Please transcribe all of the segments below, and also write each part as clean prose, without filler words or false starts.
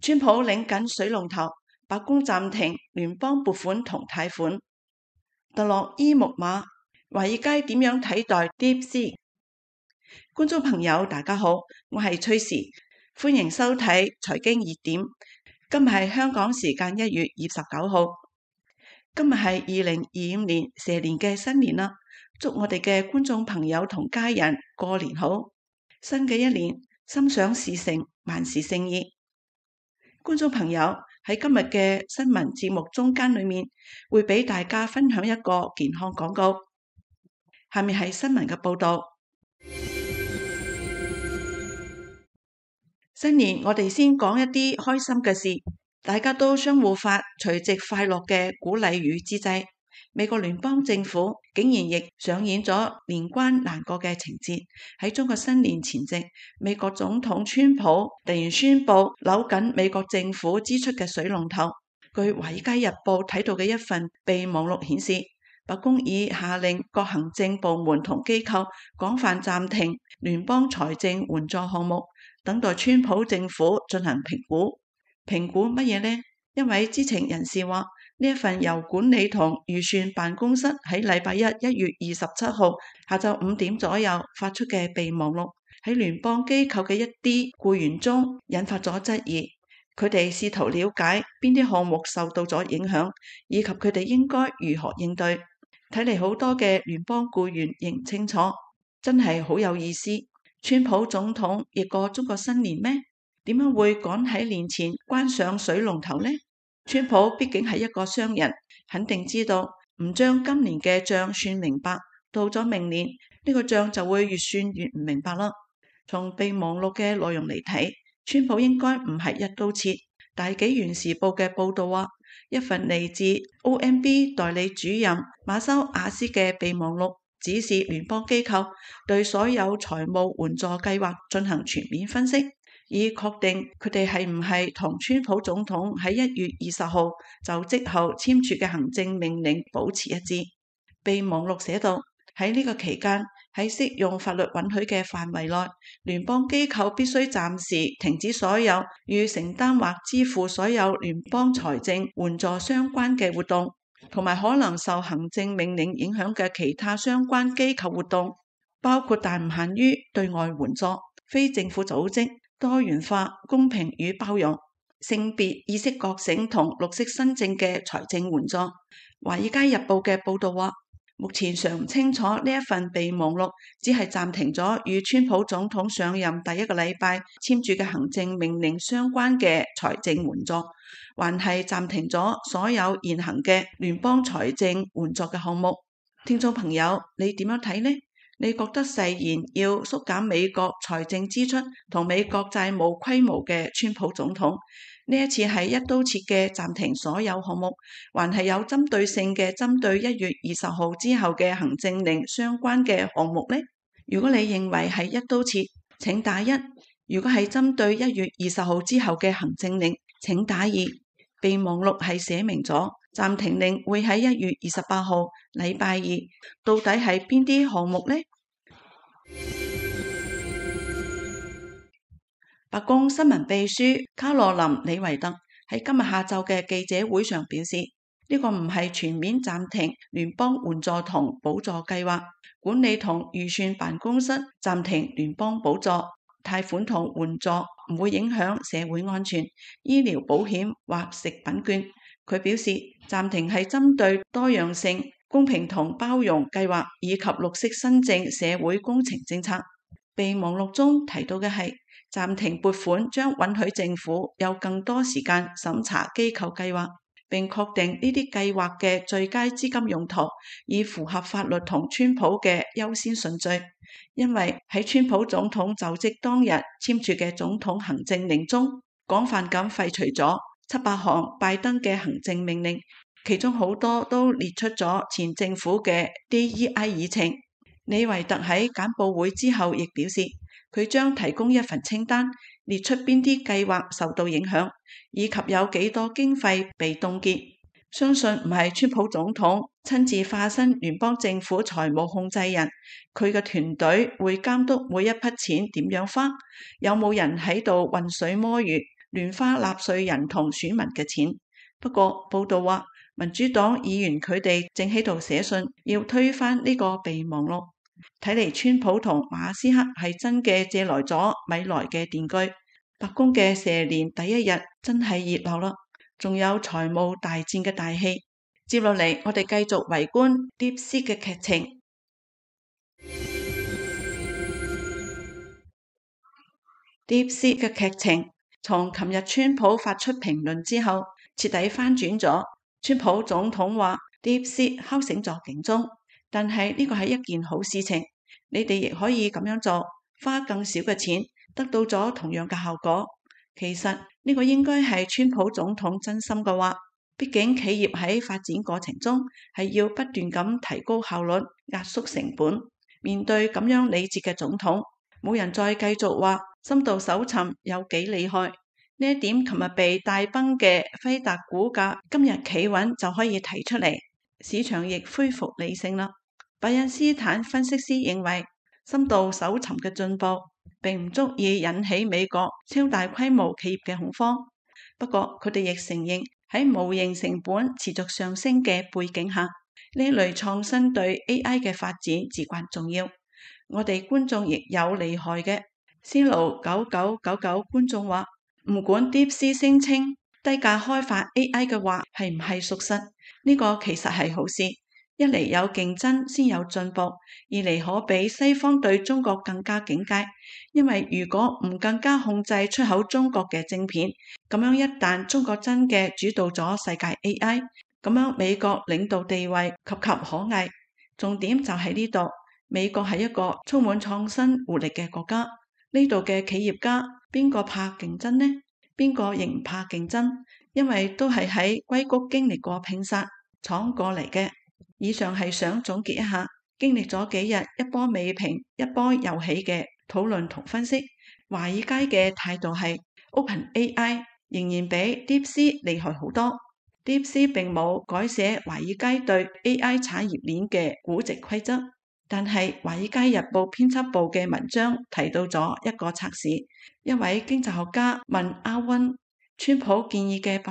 川普領緊水龍頭，白宮暫停聯邦撥款同貸款。特洛伊木馬，華爾街點樣睇待 DeepSeek？觀眾朋友大家好，我係崔時，歡迎收睇財經熱點。今日係香港時間1月29號，今日係2025年蛇年嘅新年啦，祝我哋嘅觀眾朋友同家人過年好，新嘅一年心想事成，萬事勝意。觀眾朋友，喺今日嘅新聞節目中間裏面，會俾大家分享一個健康廣告。下面係新聞嘅報道。新年我哋先講一啲開心嘅事，大家都相互發除夕快樂嘅鼓勵語之際，美國聯邦政府竟然亦上演咗年關難過嘅情節。喺中國新年前夕，美國總統川普突然宣布扭緊美國政府支出嘅水龍頭。據華爾街日報睇到嘅一份備忘錄顯示，白宮已下令各行政部門同機構廣泛暫停聯邦財政援助項目，等待川普政府進行評估。評估乜嘢呢？一位知情人士話，呢一份由管理同預算辦公室喺禮拜1月27號下晝5點左右發出嘅備忘錄，喺聯邦機構嘅一啲僱員中引發咗質疑。佢哋試圖了解邊啲項目受到咗影響，以及佢哋應該如何應對。睇嚟好多嘅聯邦僱員認清楚，真係好有意思。川普總統亦過中國新年咩？點樣會趕喺年前關上水龍頭呢？川普畢竟係一個商人，肯定知道唔將今年嘅賬算明白，到咗明年呢個賬就會越算越唔明白啦。從備忘錄嘅內容嚟睇，川普應該唔係一刀切。大紀元時報嘅報道話，一份嚟自 OMB 代理主任馬修亞斯嘅備忘錄指示聯邦機構對所有財務援助計劃進行全面分析，以確定佢哋係唔係同川普總統喺1月20號就職後簽署嘅行政命令保持一致。備忘錄寫道，喺呢個期間，喺適用法律允許嘅範圍內，聯邦機構必須暫時停止所有與承擔或支付所有聯邦財政援助相關嘅活動，同埋可能受行政命令影響嘅其他相關機構活動，包括但唔限於對外援助、非政府組織、多元化、公平與包容、性別意識覺醒同綠色新政嘅財政援助。華爾街日報嘅報道話，目前尚唔清楚呢一份備忘錄只係暫停咗與川普總統上任第一個禮拜簽署嘅行政命令相關嘅財政援助，還係暫停咗所有現行嘅聯邦財政援助嘅項目。聽眾朋友，你點樣睇呢？你覺得誓言要縮減美國財政支出同美國債務規模嘅川普總統，呢一次係一刀切嘅暫停所有項目，還係有針對性嘅針對1月20號之後嘅行政令相關嘅項目呢？如果你認為係一刀切，請打1；如果係針對1月20號之後嘅行政令，請打2。備忘錄係寫明咗暫停令會喺1月28號禮拜2，到底係邊啲項目呢？白宮新聞秘書卡羅琳李維特喺今日下晝嘅記者會上表示，呢個唔係全面暫停聯邦援助同補助計劃，管理同預算辦公室暫停聯邦補助、貸款同援助唔會影響社會安全、醫療保險或食品券。佢表示，暫停係針對多樣性、公平同包容計劃以及綠色新政社會工程政策。備忘錄中提到嘅係，暫停撥款將允許政府有更多時間審查機構計劃，並確定呢啲計劃嘅最佳資金用途，以符合法律同川普嘅優先順序。因為喺川普總統就職當日簽署嘅總統行政令中，廣泛咁廢除咗700項拜登嘅行政命令，其中好多都列出咗前政府嘅 DEI 議程。李維特喺簡報會之後亦表示，佢將提供一份清單，列出邊啲計劃受到影響，以及有幾多經費被凍結。相信唔係川普總統親自化身聯邦政府財務控制人，佢嘅團隊會監督每一筆錢點樣花，有冇人喺度渾水摸魚， 亂花納稅人同選民嘅錢。不過報道話，民主黨議員佢哋正喺度寫信要推翻呢個備忘錄。睇嚟川普同馬斯克係真嘅借來咗米萊嘅電鋸。白宮嘅蛇年第一日真係熱鬧啦，仲有財務大戰嘅大戲。接落嚟我哋繼續圍觀 DeepSeek 嘅劇情。DeepSeek 嘅劇情從琴日川普發出評論之後徹底翻轉咗。川普總統話 DeepSeek 敲醒咗警鐘，但係呢個係一件好事情。你哋亦可以咁樣做，花更少嘅錢得到咗同樣嘅效果。其實呢個應該係川普總統真心嘅話，畢竟企業喺發展過程中係要不斷咁提高效率、壓縮成本。面對咁樣理智嘅總統，冇人再繼續話深度搜尋有幾厲害。呢一點琴日被大崩嘅輝達股價今日企穩就可以提出嚟，市場亦恢復理性啦。伯恩斯坦分析師認為，深度搜尋嘅進步並唔足以引起美國超大規模企業嘅恐慌。不過佢哋亦承認喺模型成本持續上升嘅背景下，呢類創新對 AI 嘅發展至關重要。我哋觀眾亦有厲害嘅，思路9999觀眾話，唔管 DeepSeek 聲稱低價開發 AI 嘅話係唔係屬實，呢個其實係好事。一嚟有競爭先有進步，二嚟可比西方對中國更加警戒。因為如果唔更加控制出口中國嘅晶片，咁樣一旦中國真嘅主導咗世界 AI，咁樣美國領導地位岌岌可危。重點就喺呢度，美國係一個充滿創新活力嘅國家，呢度嘅企業家邊個怕競爭呢？邊個亦唔怕競爭，因為都係喺硅谷經歷過拼殺闖過嚟嘅。以上係想總結一下，經歷咗幾日一波未平一波又起嘅討論同分析，華爾街嘅態度係 OpenAI 仍然比 DeepSeek 厲害好多。DeepSeek 並冇改寫華爾街對 AI 產業鏈嘅估值規則，但係華爾街日報編輯部嘅文章提到咗一個測試，一位經濟學家問阿溫，川普建議嘅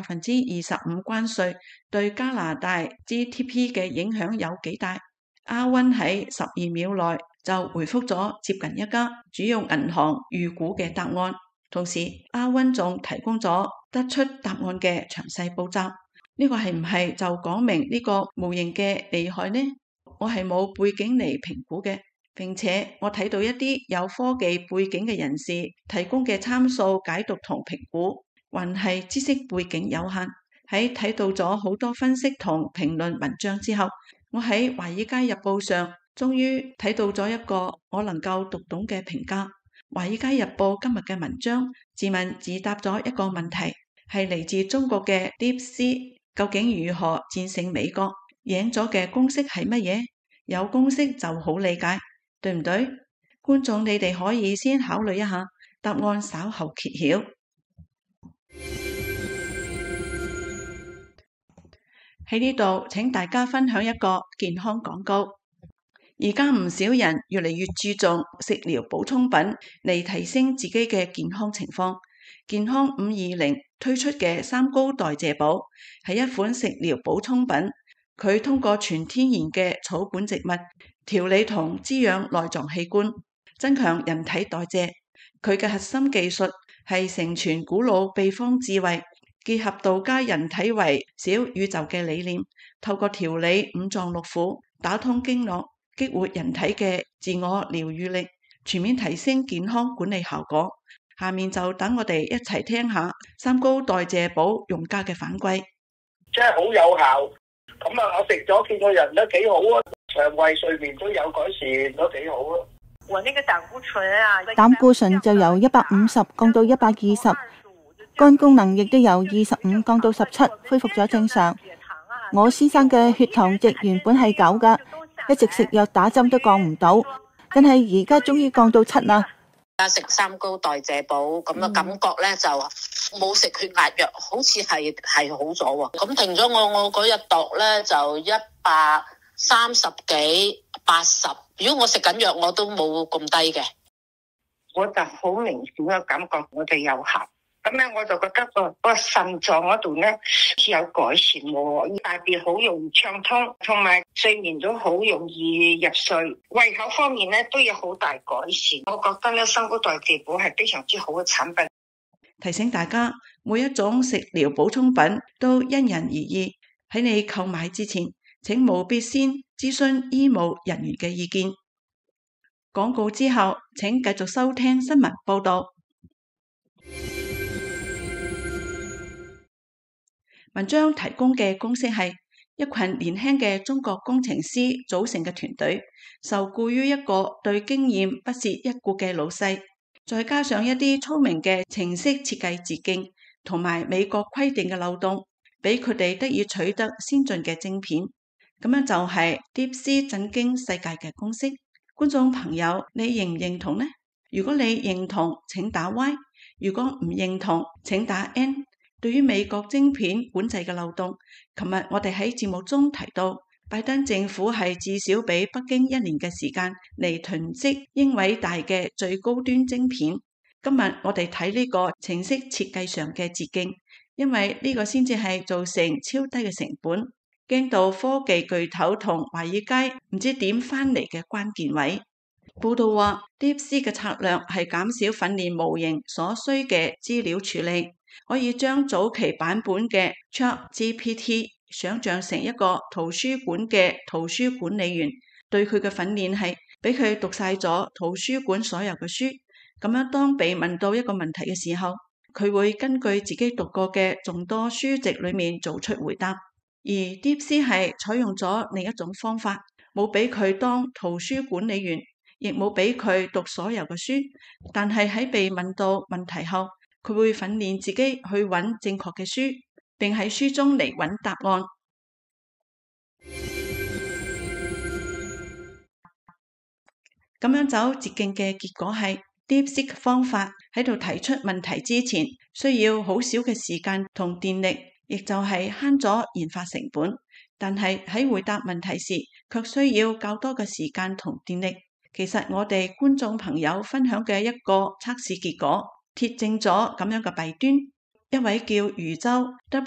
25%關稅對加拿大 GDP 嘅影響有幾大？阿溫喺12秒內就回覆咗接近一家主要銀行預估嘅答案，同時阿溫仲提供咗得出答案嘅詳細步驟。呢個係唔係就講明呢個模型嘅厲害呢？我係冇背景嚟評估嘅，並且我睇到一啲有科技背景嘅人士提供嘅參數解讀同評估，還係知識背景有限。喺睇到咗好多分析同評論文章之後，我喺華爾街日報上終於睇到咗一個我能夠讀懂嘅評價。華爾街日報今日嘅文章自問自答咗一個問題，係嚟自中國嘅 DeepSeek 究竟如何戰勝美國？贏咗嘅公式係乜嘢？有公式就好理解，對唔對？觀眾你哋可以先考慮一下，答案稍後揭曉。喺呢度請大家分享一個健康廣告。而家唔少人越嚟越注重食療補充品嚟提升自己嘅健康情況。健康520推出嘅三高代謝寶係一款食療補充品，佢通過全天然嘅草本植物調理同滋養內臟器官，增強人體代謝。佢嘅核心技術係承傳古老秘方智慧，結合道家人體為小宇宙嘅理念，透過調理五臟六腑，打通經絡，激活人體嘅自我療愈力，全面提升健康管理效果。下面就等我哋一齊聽下三高代謝寶用家嘅反饋。 真係好有效，咁啊我食咗見個人都幾好啊，腸胃睡眠都有改善，都幾好啊。 我那個膽固醇啊， 膽固醇就由150降到120，肝功能亦都由25降到17，恢復咗正常。我先生嘅血糖值原本係9噶，一直食藥打針都降唔到，但係而家終於降到7啦。 食三高代謝寶咁嘅感覺咧，就冇食血壓藥，好似係好咗喎。咁停咗我嗰日度咧就130幾80，如果我食緊藥我都冇咁低嘅。 我就好明顯嘅感覺我哋有效， 咁咧我就覺得個腎臟嗰度咧有改善喎，大便好容易暢通，同埋睡眠都好容易入睡，胃口方面咧都有好大改善。我覺得咧生菇代謝補係非常之好嘅產品。 提醒大家，每一種食療補充品都因人而異，喺你購買之前，請務必先諮詢醫務人員嘅意見。廣告之後，請繼續收聽新聞報道。文章提供嘅公式係一群年輕嘅中國工程師組成嘅團隊，受僱於一個對經驗不屑一顧嘅老細，再加上一啲聰明嘅程式設計捷徑同埋美國規定嘅漏洞，俾佢哋得以取得先進嘅晶片。咁樣就係 DeepSeek 震驚世界嘅公式。觀眾朋友，你認唔認同呢？如果你認同，請打 Y；如果唔認同，請打 N。對於美國晶片管制嘅漏洞，琴日我哋喺節目中提到，拜登政府係至少俾北京1年嘅時間嚟囤積英偉大嘅最高端晶片。今日我哋睇呢個程式設計上嘅捷徑，因為呢個先至係造成超低嘅成本，驚到科技巨頭同華爾街唔知點翻嚟嘅關鍵位。報道話 DeepSeek 嘅策略係減少訓練模型所需嘅資料處理，可以將早期版本嘅 ChatGPT 想象成一個圖書館嘅圖書管理員，對佢嘅訓練係俾佢讀晒咗圖書館所有嘅書，咁樣當被問到一個問題嘅時候，佢會根據自己讀過嘅眾多書籍裏面做出回答。而 DeepSeek 係採用咗另一種方法，冇俾佢當圖書管理員，亦冇俾佢讀所有嘅書，但係喺被問到問題後，佢會訓練自己去揾正確嘅書，並喺書中嚟揾答案。咁樣走捷徑嘅結果係 DeepSeek 方法喺度提出問題之前，需要好少嘅時間同電力，亦就係慳咗研發成本。但係喺回答問題時，卻需要較多嘅時間同電力。其實我哋觀眾朋友分享嘅一個測試結果，鐵證咗咁樣嘅弊端。一位叫余州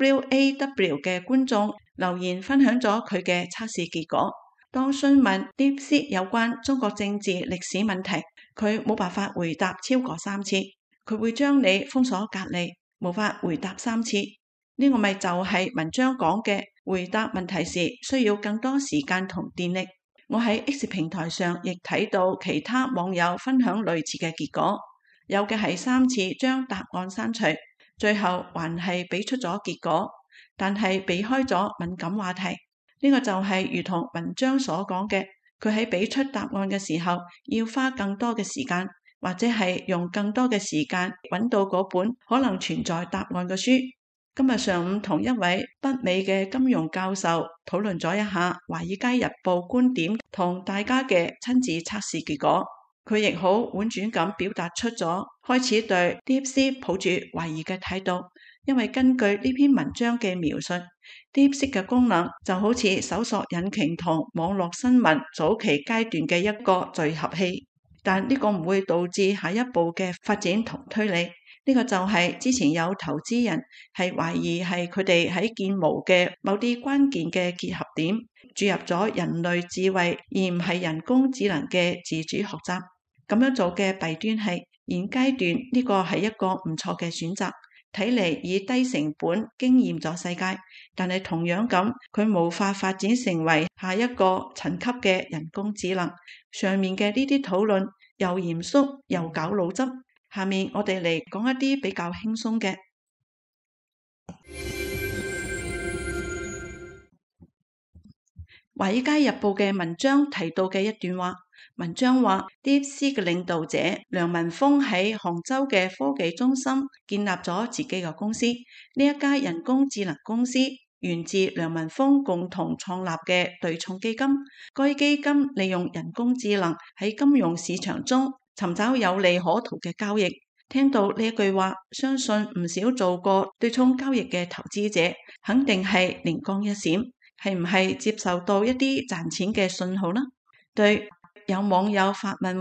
WAW 嘅觀眾留言分享咗佢嘅測試結果。當詢問 DeepSeek 有關中國政治歷史問題，佢冇辦法回答超過3次，佢會將你封鎖隔離，無法回答3次。呢個咪就係文章講嘅，回答問題時需要更多時間同電力。我喺 X 平台上亦睇到其他網友分享類似嘅結果，有嘅係3次將答案刪除，最後還係俾出咗結果，但係避開咗敏感話題。呢個就係如同文章所講嘅，佢喺俾出答案嘅時候要花更多嘅時間，或者係用更多嘅時間揾到嗰本可能存在答案嘅書。今日上午同一位北美嘅金融教授討論咗一下《華爾街日報》觀點同大家嘅親自測試結果，佢亦好婉轉咁表達出咗開始對 DeepSeek 抱住懷疑嘅態度，因為根據呢篇文章嘅描述， DeepSeek 嘅功能就好似搜索引擎同網絡新聞早期階段嘅一個聚合器，但呢個唔會導致下一步嘅發展同推理。呢個就係之前有投資人係懷疑係佢哋喺建模嘅某啲關鍵嘅結合點注入咗人類智慧，而唔係人工智能嘅自主學習。咁樣做嘅弊端係現階段呢個係一個唔錯嘅選擇，睇嚟以低成本經驗咗世界，但係同樣咁，佢無法發展成為下一個層級嘅人工智能。上面嘅呢啲討論又嚴肅又搞腦汁。下面我哋嚟講一啲比較輕鬆嘅。華爾街日報嘅文章提到嘅一段話，文章話 DeepSeek 嘅領導者梁文峰喺杭州嘅科技中心建立咗自己嘅公司，呢一家人工智能公司源自梁文峰共同創立嘅對沖基金，該基金利用人工智能喺金融市場中尋找有利可圖嘅交易。聽到呢一句話，相信唔少做過對沖交易嘅投資者肯定係靈光一閃，係唔係接受到一啲賺錢嘅信號呢？對，有網友發問話，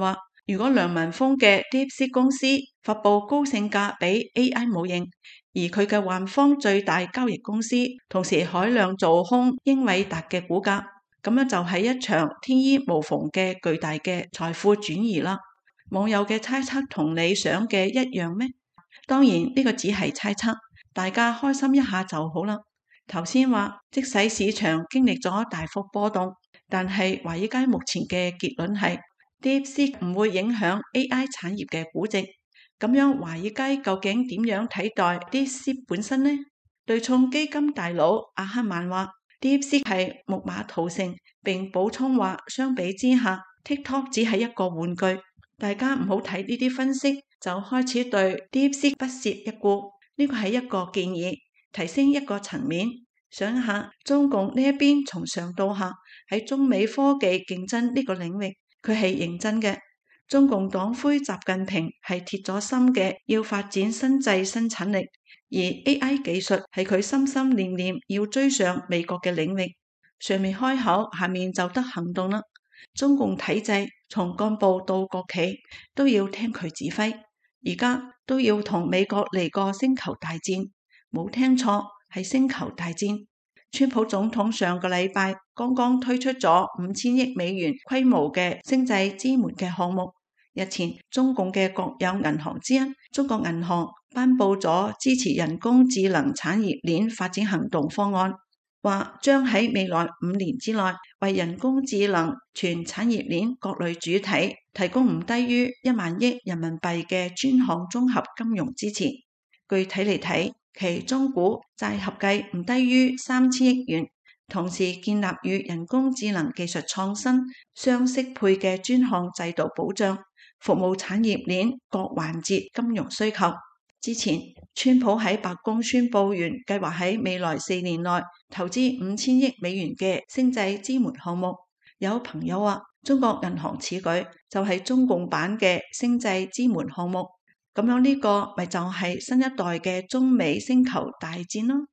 如果梁文峰嘅 DeepSeek 公司發佈高性價比 AI 模型，而佢嘅幻方最大交易公司同時海量做空英偉達嘅股價，咁樣就係一場天衣無縫嘅巨大嘅財富轉移啦。網友嘅猜測同你想嘅一樣咩？當然呢個只係猜測，大家開心一下就好啦。頭先話，即使市場經歷咗大幅波動，但係華爾街目前嘅結論係 DeepSeek 唔會影響 AI 產業嘅估值。咁樣華爾街究竟點樣睇待 DeepSeek 本身呢？對沖基金大佬阿克曼話 DeepSeek 係木馬屠城，並補充話相比之下 TikTok 只係一個玩具。大家唔好睇呢啲分析就開始對 DeepSeek 不屑一顧，呢個係一個建議，提升一個層面。想一下中共呢一邊從上到下喺中美科技競爭呢個領域，佢係認真嘅。中共黨魁習近平係鐵咗心嘅，要發展新製生產力，而 AI 技術係佢心心念念要追上美國嘅領域。上面開口，下面就得行動啦。中共體制從幹部到國企都要聽佢指揮，而家都要同美國嚟個星球大戰，冇聽錯，係星球大戰。川普總統上個禮拜剛剛推出咗5000億美元規模嘅星際之門嘅項目。日前，中共嘅國有銀行之一中國銀行頒布咗支持人工智能產業鏈發展行動方案，話將喺未來5年之內為人工智能全產業鏈各類主體提供唔低於1萬億人民幣嘅專項綜合金融支持。具體嚟睇，其中股債合計唔低於3000億元，同時建立與人工智能技術創新相適配嘅專項制度保障，服務產業鏈各環節金融需求。之前，川普喺白宮宣布完計劃喺未來4年內投資5000億美元嘅星際之門項目。有朋友話，中國銀行此舉就係中共版嘅星際之門項目。咁樣呢個咪就係新一代嘅中美星球大戰咯。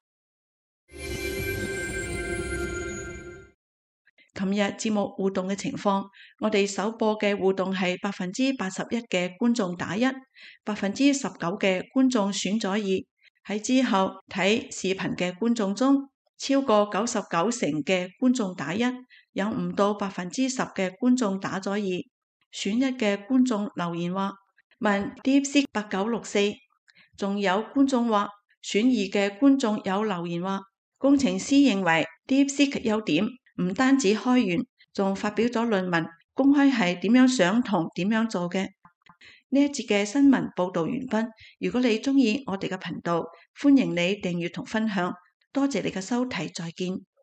琴日節目互動嘅情況，我哋首播嘅互動係81%嘅觀眾打1，19%嘅觀眾選咗2。喺之後睇視頻嘅觀眾中，超過99%嘅觀眾打1，有唔到10%嘅觀眾打咗2。選1嘅觀眾留言話，問 DeepSeek 8964，仲有觀眾話選2嘅觀眾有留言話，工程師認為 DeepSeek 嘅優點唔單止開源，仲發表咗論文，公開係點樣想同點樣做嘅。呢一節嘅新聞報道完畢。如果你鍾意我哋嘅頻道，歡迎你訂閱同分享。多謝你嘅收睇，再見。